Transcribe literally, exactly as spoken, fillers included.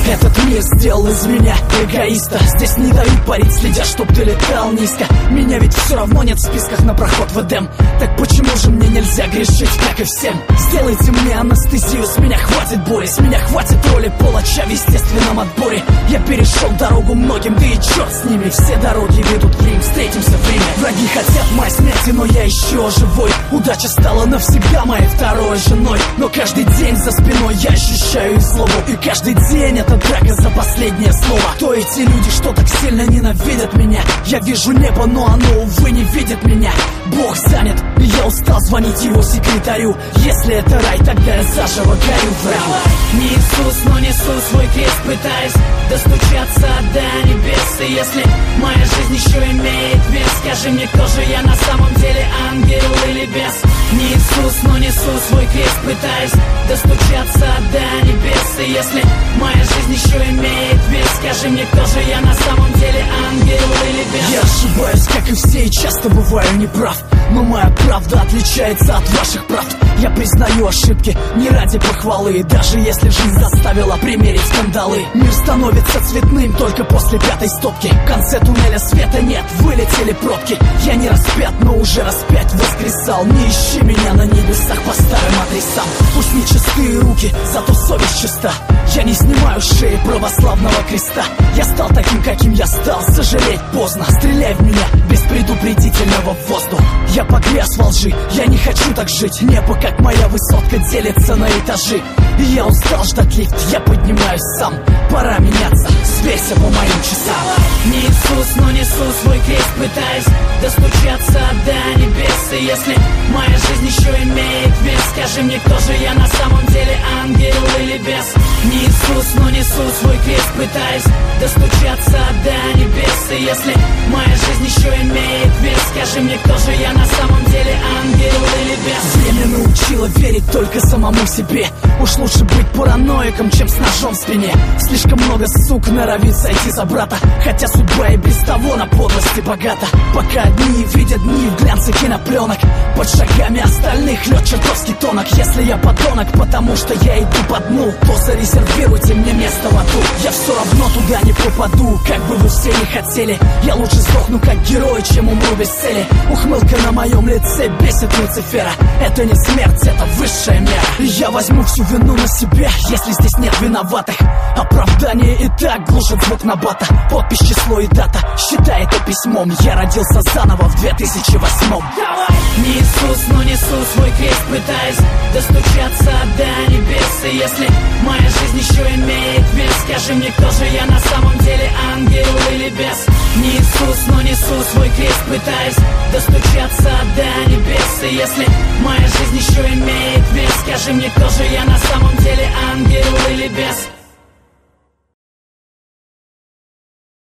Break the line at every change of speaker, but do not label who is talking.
Этот мир сделал из меня эгоиста. Здесь не дают парить, следя, чтоб ты летал низко. Меня ведь все равно нет в списках на проход в Эдем. Так почему же мне нельзя грешить, как и всем? Сделайте мне анестезию, с меня хватит боли. С меня хватит роли палача в естественном отборе. Я перешел дорогу многим, да и черт с ними. Все дороги ведут в Рим, встретимся в Риме. Враги хотят моей смерти, но я еще живой. Удача стала навсегда моей второй женой. Но каждый день за спиной я ощущаю их злобу. И каждый день это драка за последнее слово. Кто эти люди, что так сильно ненавидят меня? Я вижу небо, но оно, увы, не видит меня. Бог занят, и я устал звонить его секретарю. Если это рай, тогда я заживо горю в раю.
Не Иисус, но несу свой крест, пытаясь достучаться до небес. И если моя жизнь еще имеет вес, скажи мне, кто же я на самом деле, ангел или бес? Не Иисус, но несу свой крест, пытаясь достучаться до небес. И если моя жизнь еще имеет вес, скажи мне, кто же я на самом деле, ангел или бес?
Я ошибаюсь, как и все, и часто бываю неправ. Но моя правда отличается от ваших правд. Я признаю ошибки не ради похвалы, даже если жизнь заставила примерить скандалы. Мир становится цветным только после пятой стопки. В конце туннеля света нет, вылетели пробки. Я не распят, но уже распять воскресал. Не ищи меня на небесах по старым адресам. Пусть не чистые руки, зато совесть чиста. Я не снимаю с шеи православного креста. Я стал таким, каким я стал, сожалеть поздно. Стреляй в меня без предупредительного в воздух. Я погряз во лжи, я не хочу так жить. Небо, как моя высотка, делится на этажи. И я устал ждать лифт, я поднимаюсь сам. Пора меняться, сверься по моим часам.
Не Иисус, но несу свой крест, пытаясь достучаться до небес. И если моя жизнь еще имеет вес, скажи мне, кто же я на самом деле, ангел или бес? Не Иисус, но несу свой крест, пытаясь достучаться до небес. И если моя жизнь еще имеет вес, скажи мне, кто же я на самом деле, ангел или бес?
Время научило верить только самому себе. Уж лучше быть параноиком, чем с ножом в спине. Слишком много сук норовит сойти за брата, хотя судьба и без того на подлости богата. Пока одни видят дни в глянце кинопленок, под шагами остальных лед чертовски тонок. Если я подонок, потому что я иду по дну, то зарезервируйте мне место в аду. Я все равно туда не попаду, как бы вы все не хотели. Я лучше сдохну как герой, чем умру без цели. Ухмылка на моем лице бесит Люцифера. Это не смерть, это высшая мера. И я возьму всю вину на себя, если здесь нет виноватых. Оправдание и так глушит звук набата. Подпись, число и дата, считай это письмом. Я родился заново в две тысячи восьмом.
Не Иисус, но несу свой крест, пытаясь достучаться до небес. И если моя жизнь еще имеет вес, скажи мне, кто же я на самом деле, ангел или бес? Не Иисус, но несу свой крест, пытаясь достучаться до небес. И если моя жизнь еще имеет вес, скажи мне, кто же я на самом деле, ангел или бес?